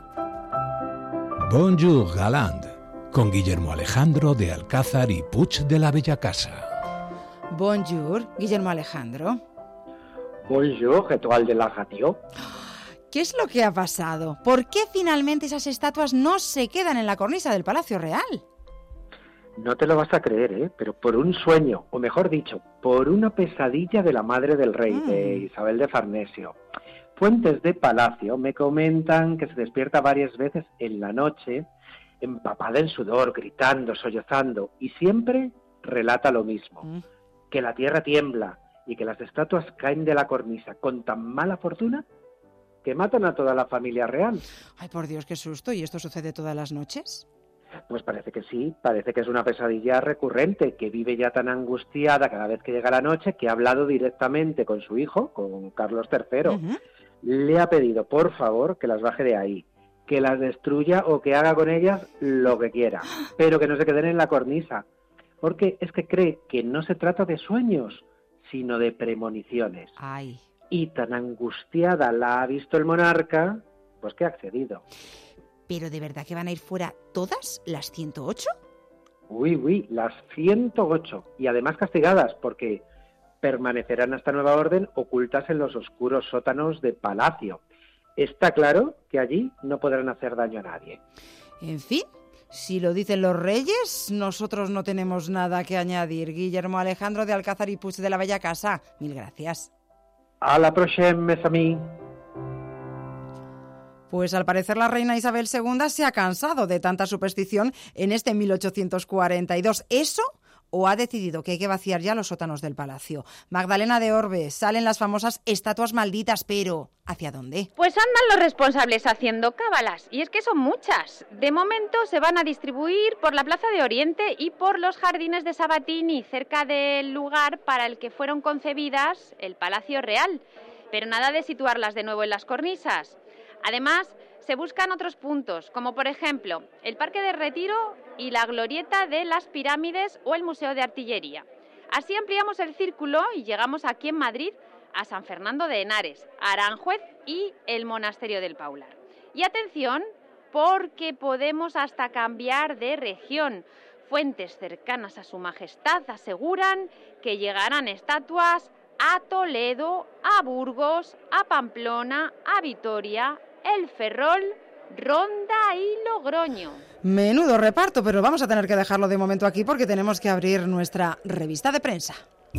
Bonjour, Galand, con Guillermo Alejandro de Alcázar y Puig de la Bella Casa. Bonjour, Guillermo Alejandro. Bonjour, Étoile de la Radio. ¿Qué es lo que ha pasado? ¿Por qué finalmente esas estatuas no se quedan en la cornisa del Palacio Real? No te lo vas a creer, pero por un sueño, o mejor dicho, por una pesadilla de la madre del rey, de Isabel de Farnesio. Fuentes de palacio me comentan que se despierta varias veces en la noche, empapada en sudor, gritando, sollozando, y siempre relata lo mismo, que la tierra tiembla y que las estatuas caen de la cornisa con tan mala fortuna que matan a toda la familia real. Ay, por Dios, qué susto. ¿Y esto sucede todas las noches? Pues parece que sí, parece que es una pesadilla recurrente, que vive ya tan angustiada cada vez que llega la noche que ha hablado directamente con su hijo, con Carlos III. Le ha pedido, por favor, que las baje de ahí, que las destruya o que haga con ellas lo que quiera, pero que no se queden en la cornisa, porque es que cree que no se trata de sueños, sino de premoniciones. Ay. Y tan angustiada la ha visto el monarca, pues que ha accedido. ¿Pero de verdad que van a ir fuera todas las 108? Uy, las 108, y además castigadas, porque permanecerán hasta nueva orden ocultas en los oscuros sótanos de palacio. Está claro que allí no podrán hacer daño a nadie. En fin, si lo dicen los reyes, nosotros no tenemos nada que añadir. Guillermo Alejandro de Alcázar y Puig de la Bella Casa, mil gracias. A la próxima, mes amis. Pues al parecer la reina Isabel II se ha cansado de tanta superstición en este 1842. ¿Eso? ¿O ha decidido que hay que vaciar ya los sótanos del palacio? Magdalena de Orbe, salen las famosas estatuas malditas, pero ¿hacia dónde? Pues andan los responsables haciendo cábalas, y es que son muchas. De momento se van a distribuir por la Plaza de Oriente y por los jardines de Sabatini, cerca del lugar para el que fueron concebidas el Palacio Real. Pero nada de situarlas de nuevo en las cornisas. Además, se buscan otros puntos, como por ejemplo el Parque de Retiro y la Glorieta de las Pirámides o el Museo de Artillería. Así ampliamos el círculo y llegamos aquí en Madrid a San Fernando de Henares, Aranjuez y el Monasterio del Paular. Y atención, porque podemos hasta cambiar de región. Fuentes cercanas a Su Majestad aseguran que llegarán estatuas a Toledo, a Burgos, a Pamplona, a Vitoria, El Ferrol, Ronda y Logroño. Menudo reparto, pero vamos a tener que dejarlo de momento aquí porque tenemos que abrir nuestra revista de prensa.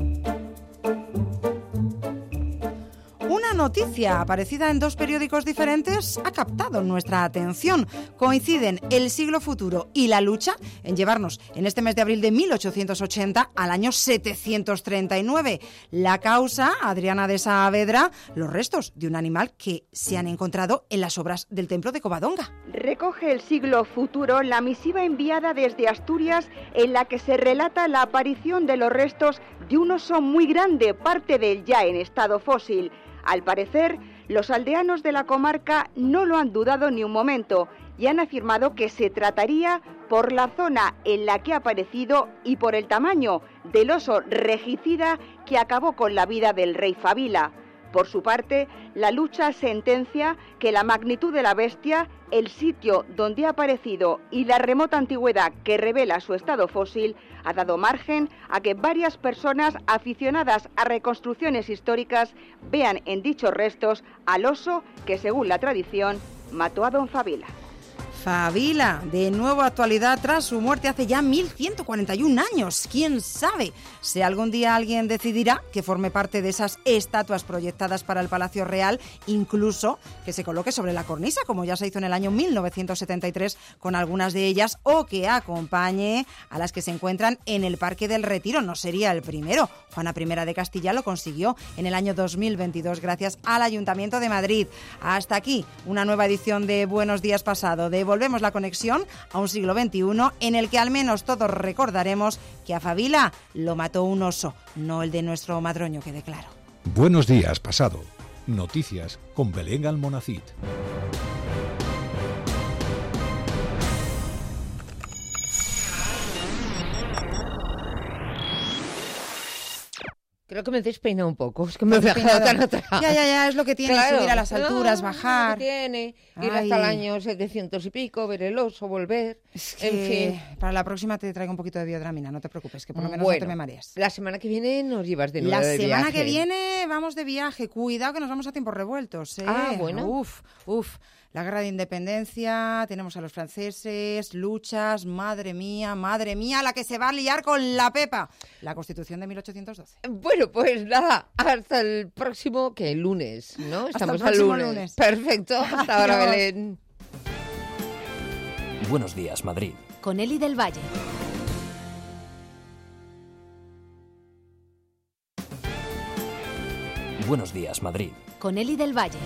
Una noticia aparecida en 2 periódicos diferentes ha captado nuestra atención. Coinciden El Siglo Futuro y La Lucha en llevarnos en este mes de abril de 1880 al año 739. La causa, Adriana de Saavedra, los restos de un animal que se han encontrado en las obras del templo de Covadonga. Recoge El Siglo Futuro la misiva enviada desde Asturias en la que se relata la aparición de los restos de un oso muy grande, parte del ya en estado fósil. Al parecer, los aldeanos de la comarca no lo han dudado ni un momento y han afirmado que se trataría por la zona en la que ha aparecido y por el tamaño del oso regicida que acabó con la vida del rey Fabila. Por su parte, La Lucha sentencia que la magnitud de la bestia, el sitio donde ha aparecido y la remota antigüedad que revela su estado fósil ha dado margen a que varias personas aficionadas a reconstrucciones históricas vean en dichos restos al oso que, según la tradición, mató a don Fabila. Fabila, de nuevo actualidad tras su muerte hace ya 1141 años. ¿Quién sabe si algún día alguien decidirá que forme parte de esas estatuas proyectadas para el Palacio Real, incluso que se coloque sobre la cornisa, como ya se hizo en el año 1973 con algunas de ellas, o que acompañe a las que se encuentran en el Parque del Retiro? No sería el primero. Juana I de Castilla lo consiguió en el año 2022 gracias al Ayuntamiento de Madrid. Hasta aquí una nueva edición de Buenos Días Pasado. Devolvemos la conexión a un siglo XXI en el que al menos todos recordaremos que a Fabila lo mató un oso, no el de nuestro madroño, quede claro. Buenos Días Pasado. Noticias con Belén Almonacid. Creo que me he despeinado un poco, es que me he dejado tan atrás. Ya, es lo que tiene, claro, subir a las alturas, bajar. Es lo que tiene, ir hasta el año 700 y pico, ver el oso, volver, en fin. Para la próxima te traigo un poquito de biodramina, no te preocupes, que por lo menos no te me marees. La semana que viene nos llevas de nuevo de viaje. La semana que viene vamos de viaje, cuidado que nos vamos a tiempos revueltos. Bueno. Uf. La guerra de independencia, tenemos a los franceses, luchas, madre mía, la que se va a liar con la Pepa. La Constitución de 1812. Bueno, pues nada, hasta el próximo, lunes, ¿no? Estamos al lunes. Perfecto, hasta ahora, Belén. Buenos días, Madrid. Con Eli del Valle. Buenos días, Madrid. Con Eli del Valle.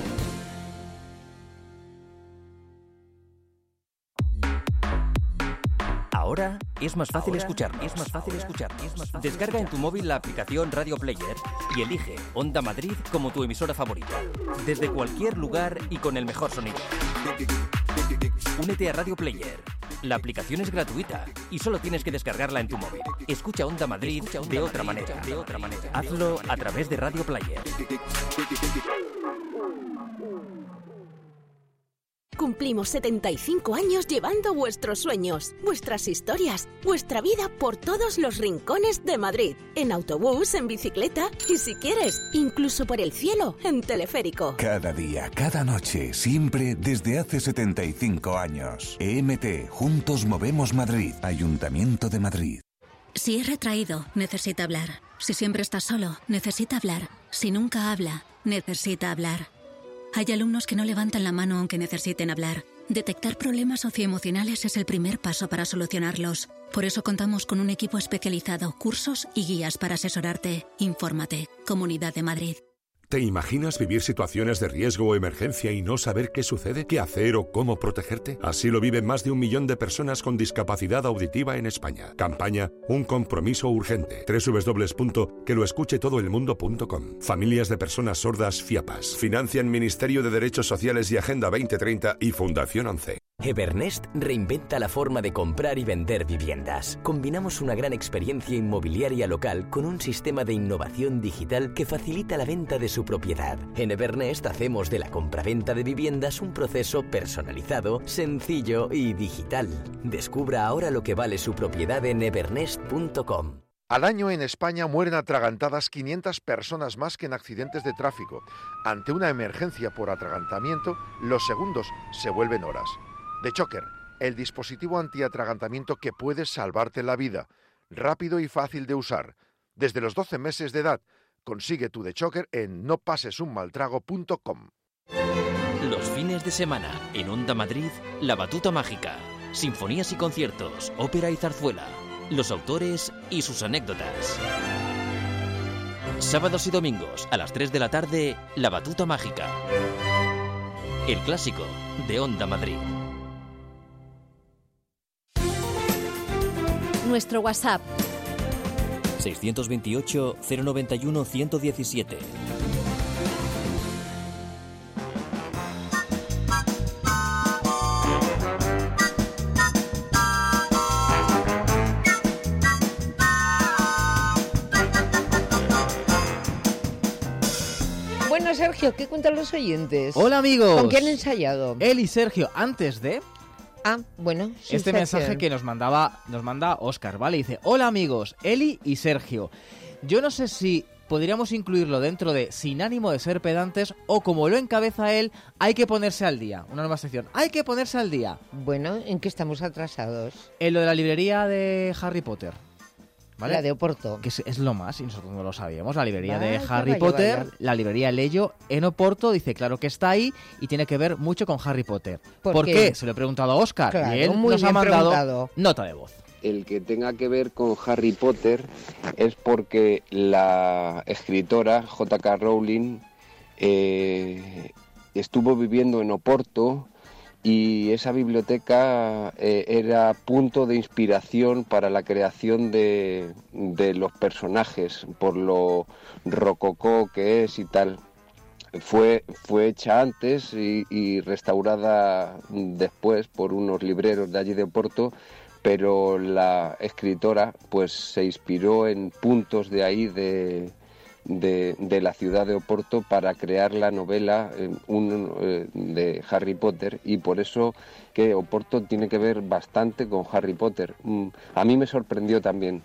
Ahora es más fácil escucharnos. Descarga en tu móvil la aplicación Radio Player y elige Onda Madrid como tu emisora favorita. Desde cualquier lugar y con el mejor sonido. Únete a Radio Player. La aplicación es gratuita y solo tienes que descargarla en tu móvil. Escucha Onda Madrid de otra manera. Hazlo a través de Radio Player. Cumplimos 75 años llevando vuestros sueños, vuestras historias, vuestra vida por todos los rincones de Madrid. En autobús, en bicicleta y, si quieres, incluso por el cielo, en teleférico. Cada día, cada noche, siempre desde hace 75 años. EMT, Juntos Movemos Madrid. Ayuntamiento de Madrid. Si es retraído, necesita hablar. Si siempre está solo, necesita hablar. Si nunca habla, necesita hablar. Hay alumnos que no levantan la mano aunque necesiten hablar. Detectar problemas socioemocionales es el primer paso para solucionarlos. Por eso contamos con un equipo especializado, cursos y guías para asesorarte. Infórmate. Comunidad de Madrid. ¿Te imaginas vivir situaciones de riesgo o emergencia y no saber qué sucede, qué hacer o cómo protegerte? Así lo viven más de 1 millón de personas con discapacidad auditiva en España. Campaña Un compromiso urgente. www.queloescuchetodoelmundo.com. Familias de personas sordas FIAPAS. Financian Ministerio de Derechos Sociales y Agenda 2030 y Fundación 11. Evernest reinventa la forma de comprar y vender viviendas. Combinamos una gran experiencia inmobiliaria local con un sistema de innovación digital que facilita la venta de su propiedad. En Evernest hacemos de la compraventa de viviendas un proceso personalizado, sencillo y digital. Descubra ahora lo que vale su propiedad en evernest.com. Al año en España mueren atragantadas 500 personas más que en accidentes de tráfico. Ante una emergencia por atragantamiento, los segundos se vuelven horas. The Choker, el dispositivo antiatragantamiento que puede salvarte la vida. Rápido y fácil de usar. Desde los 12 meses de edad, consigue tu The Choker en nopasesunmaltrago.com. Los fines de semana, en Onda Madrid, La Batuta Mágica. Sinfonías y conciertos, ópera y zarzuela. Los autores y sus anécdotas. Sábados y domingos a las 3 de la tarde, La Batuta Mágica. El clásico de Onda Madrid. Nuestro WhatsApp 628 091 117. Bueno, Sergio, ¿qué cuentan los oyentes? Hola, amigos. ¿Con quién han ensayado? Él y Sergio, antes de... bueno. Este mensaje que nos manda Óscar, ¿vale? Dice, hola amigos, Eli y Sergio. Yo no sé si podríamos incluirlo dentro de Sin ánimo de ser pedantes o como lo encabeza él, hay que ponerse al día. Una nueva sección, hay que ponerse al día. Bueno, ¿en qué estamos atrasados? En lo de la librería de Harry Potter. ¿Vale? La de Oporto. Que es lo más, y nosotros no lo sabíamos. La librería de Vaya, Harry vaya, Potter, vaya. la librería Leyo en Oporto, dice claro que está ahí y tiene que ver mucho con Harry Potter. ¿Por qué? qué? Se lo he preguntado a Óscar Claro, y él muy nos ha bien mandado preguntado. nota de voz. El que tenga que ver con Harry Potter es porque la escritora J.K. Rowling estuvo viviendo en Oporto y esa biblioteca era punto de inspiración para la creación de los personajes, por lo rococó que es y tal. Fue hecha antes y restaurada después por unos libreros de allí de Oporto, pero la escritora pues se inspiró en puntos de ahí de la ciudad de Oporto para crear la novela de Harry Potter, y por eso que Oporto tiene que ver bastante con Harry Potter. A mí me sorprendió también.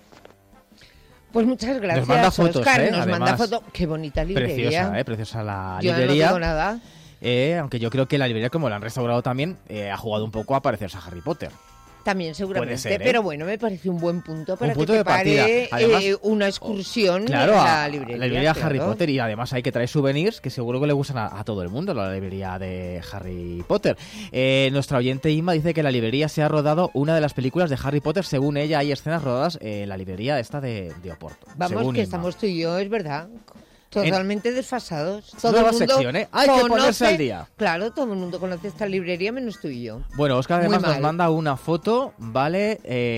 Pues muchas gracias, Nos manda fotos, Óscar. Nos Además, manda fotos. Qué bonita librería. Preciosa la Yo librería. no digo nada. Aunque yo creo que la librería, como la han restaurado también, ha jugado un poco a parecerse a Harry Potter. También seguramente, Puede ser, ¿eh? Pero bueno, me parece un buen punto para punto que de te pare partida. Además, una excursión Claro, en a la librería. la librería claro. Harry Potter, y además hay que traer souvenirs que seguro que le gustan a todo el mundo, la librería de Harry Potter. Nuestra oyente Inma dice que en la librería se ha rodado una de las películas de Harry Potter. Según ella, hay escenas rodadas en la librería esta de Oporto. Vamos, según que Inma. estamos tú y yo, es verdad. Totalmente desfasados. Nueva el mundo sección, ¿eh? Hay que ponerse al día. Claro, todo el mundo conoce esta librería menos tú y yo. Bueno, Óscar Muy además nos mal. manda una foto, ¿vale?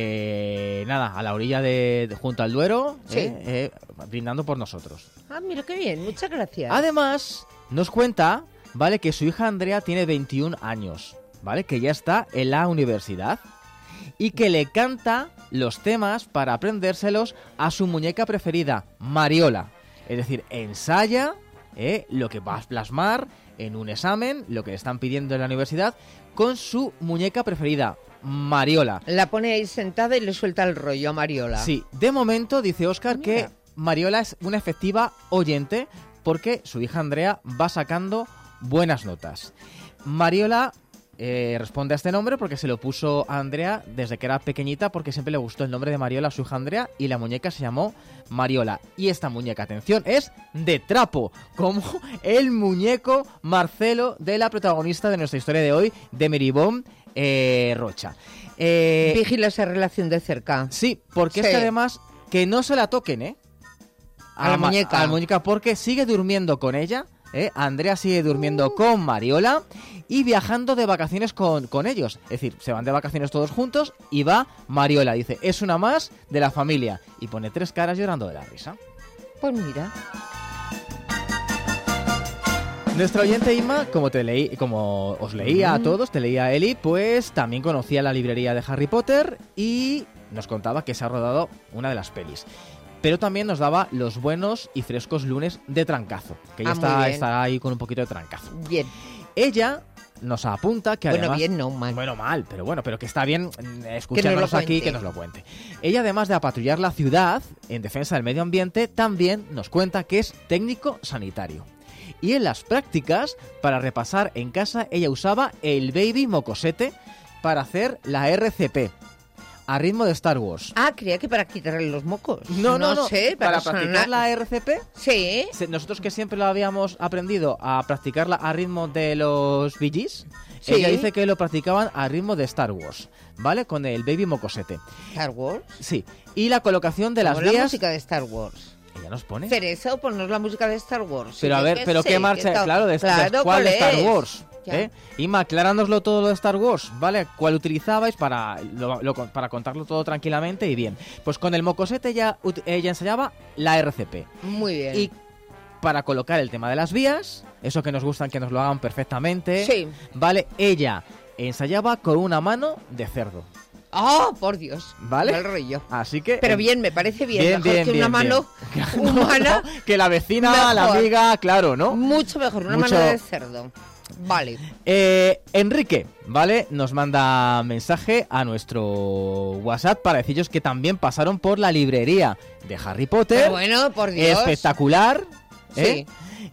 Nada, a la orilla de junto al Duero, Sí. brindando por nosotros. Ah, mira qué bien, muchas gracias. Además, nos cuenta, ¿vale? Que su hija Andrea tiene 21 años, ¿vale? Que ya está en la universidad y que le canta los temas para aprendérselos a su muñeca preferida, Mariola. Es decir, ensaya lo que va a plasmar en un examen, lo que le están pidiendo en la universidad, con su muñeca preferida, Mariola. La pone ahí sentada y le suelta el rollo a Mariola. Sí, de momento dice Óscar que Mariola es una efectiva oyente porque su hija Andrea va sacando buenas notas. Mariola responde a este nombre porque se lo puso a Andrea desde que era pequeñita, porque siempre le gustó el nombre de Mariola a su hija Andrea, y la muñeca se llamó Mariola. Y esta muñeca, atención, es de trapo, como el muñeco Marcelo de la protagonista de nuestra historia de hoy, de Meribón Rocha. Vigila esa relación de cerca. Sí, porque Sí. es que además que no se la toquen, A la muñeca. A la muñeca, porque sigue durmiendo con ella. Andrea sigue durmiendo con Mariola y viajando de vacaciones con ellos. Es decir, se van de vacaciones todos juntos y va Mariola. Dice, es una más de la familia. Y pone 3 caras llorando de la risa. Pues mira. Nuestra oyente Inma, como os leía a todos, te leía a Eli, pues también conocía la librería de Harry Potter y nos contaba que se ha rodado una de las pelis. Pero también nos daba los buenos y frescos lunes de trancazo, que ya muy bien. está ahí con un poquito de trancazo. Bien. Ella nos apunta que bueno, además... bien, no, mal. Bueno, mal, pero que está bien escucharnos aquí, que nos lo cuente. Ella, además de patrullar la ciudad en defensa del medio ambiente, también nos cuenta que es técnico sanitario. Y en las prácticas, para repasar en casa, ella usaba el Baby Mocosete para hacer la RCP. A ritmo de Star Wars. Ah, creía que para quitarle los mocos. No sé, para practicar la RCP. Sí. Nosotros que siempre lo habíamos aprendido a practicarla a ritmo de los Bee Gees, sí. Ella dice que lo practicaban a ritmo de Star Wars, ¿vale? Con el Baby Mocosete. ¿Star Wars? Sí. Y la colocación de las vías... la música de Star Wars. Ella nos pone. Cerezo, ponnos la música de Star Wars. Pero a ver, pero qué marcha, claro, de ¿cuál de Star Wars? Inma, aclarárnoslo todo lo de Star Wars, ¿vale? ¿Cuál utilizabais para contarlo todo tranquilamente y bien? Pues con el Mocosete ella ensayaba la RCP. Muy bien. Y para colocar el tema de las vías, eso que nos gustan que nos lo hagan perfectamente, sí. ¿vale? Ella ensayaba con una mano de cerdo. ¡Oh, por Dios! ¿Vale? Mal rollo. Así que... Pero bien, me parece bien. Bien, mejor bien, que bien, una mano bien. humana. No, que la vecina, mejor. La amiga, claro, ¿no? Mucho mejor, una mano de cerdo. Vale. Enrique, ¿vale? Nos manda mensaje a nuestro WhatsApp para deciros que también pasaron por la librería de Harry Potter. Pero bueno, por Dios. Espectacular. Sí.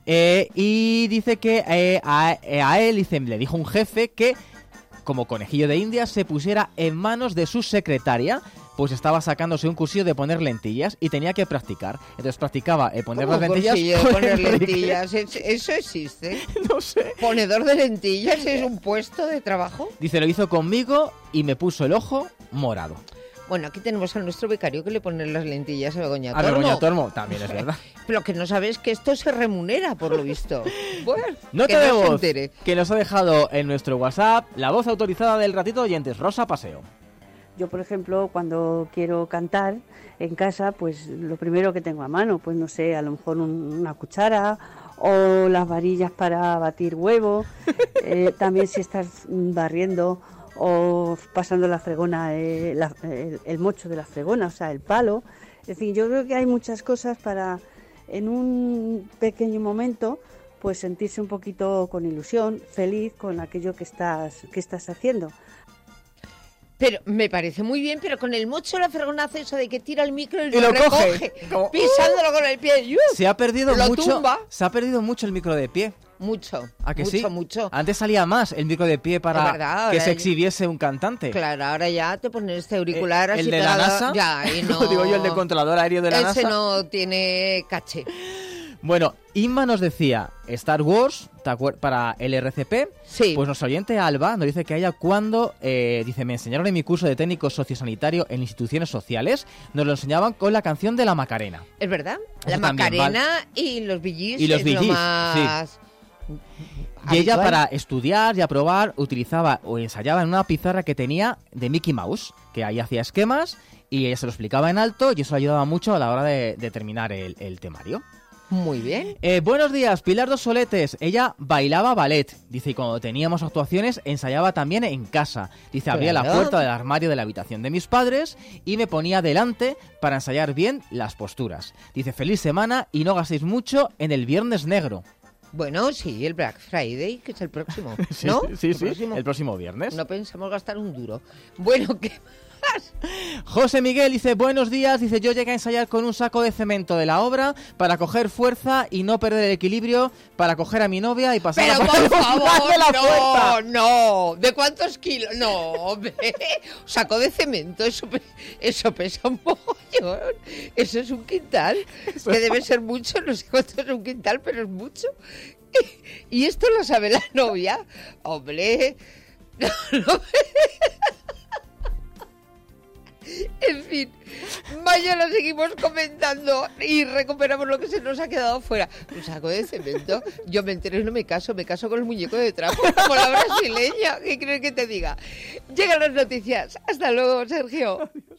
Y dice que a él le dijo un jefe que, como conejillo de Indias, se pusiera en manos de su secretaria, pues estaba sacándose un cursillo de poner lentillas y tenía que practicar. Entonces practicaba poner las lentillas. De poner lentillas? ¿Eso existe? No sé. ¿Ponedor de lentillas es un puesto de trabajo? Dice, lo hizo conmigo y me puso el ojo morado. Bueno, aquí tenemos a nuestro becario que le pone las lentillas a Begoña Tormo. A Begoña Tormo, también es verdad. Lo que no sabes es que esto se remunera, por lo visto. Bueno, nota de voz que nos ha dejado en nuestro WhatsApp la voz autorizada del ratito de oyentes, Rosa Paseo. Yo, por ejemplo, cuando quiero cantar en casa, pues lo primero que tengo a mano, pues no sé, a lo mejor una cuchara o las varillas para batir huevo. También si estás barriendo o pasando la fregona, el mocho de la fregona, o sea, el palo. Es decir, yo creo que hay muchas cosas para, en un pequeño momento, pues sentirse un poquito con ilusión, feliz con aquello que estás haciendo. Pero me parece muy bien, pero con el mocho la fregona hace eso de que tira el micro y lo recoge, como, pisándolo con el pie. Se ha perdido mucho. Tumba. Se ha perdido mucho el micro de pie. Mucho. ¿A que mucho, sí? Mucho. Antes salía más el micro de pie para verdad, que se exhibiese un cantante. Claro, ahora ya te ponen este auricular así el de pegado, la NASA. Ya, y no. Digo yo, el de controlador aéreo de la NASA. Ese no tiene caché. Bueno, Inma nos decía Star Wars para el RCP. Sí. Pues nuestro oyente Alba nos dice que a ella cuando, dice, me enseñaron en mi curso de técnico sociosanitario en instituciones sociales, nos lo enseñaban con la canción de la Macarena. ¿Es verdad? Eso la también, Macarena y los Bee Gees y los es Bee lo Gees, más... sí. Y ella para estudiar y aprobar utilizaba o ensayaba en una pizarra que tenía de Mickey Mouse, que ahí hacía esquemas y ella se lo explicaba en alto y eso ayudaba mucho a la hora de terminar el temario. Muy bien. Buenos días, Pilar Dos Soletes. Ella bailaba ballet. Dice, y cuando teníamos actuaciones ensayaba también en casa. Dice, abría la puerta del armario de la habitación de mis padres y me ponía delante para ensayar bien las posturas. Dice, feliz semana y no gastéis mucho en el Viernes Negro. Bueno, sí, el Black Friday, que es el próximo, Sí, ¿no? sí, el próximo viernes. No pensamos gastar un duro. Bueno, ¿qué más? José Miguel dice, buenos días, dice, yo llegué a ensayar con un saco de cemento de la obra para coger fuerza y no perder el equilibrio, para coger a mi novia y pasar Pero a por favor, de la puerta. No, ¿de cuántos kilos? No, hombre, saco de cemento, eso pesa un mogollón, eso es un quintal, que debe ser mucho, no sé cuánto es un quintal, pero es mucho. ¿Y esto lo sabe la novia? Hombre, no. En fin, mañana seguimos comentando y recuperamos lo que se nos ha quedado fuera. Un saco de cemento. Yo me entero y no me caso con el muñeco de trapo, como la brasileña. ¿Qué crees que te diga? Llegan las noticias. Hasta luego, Sergio.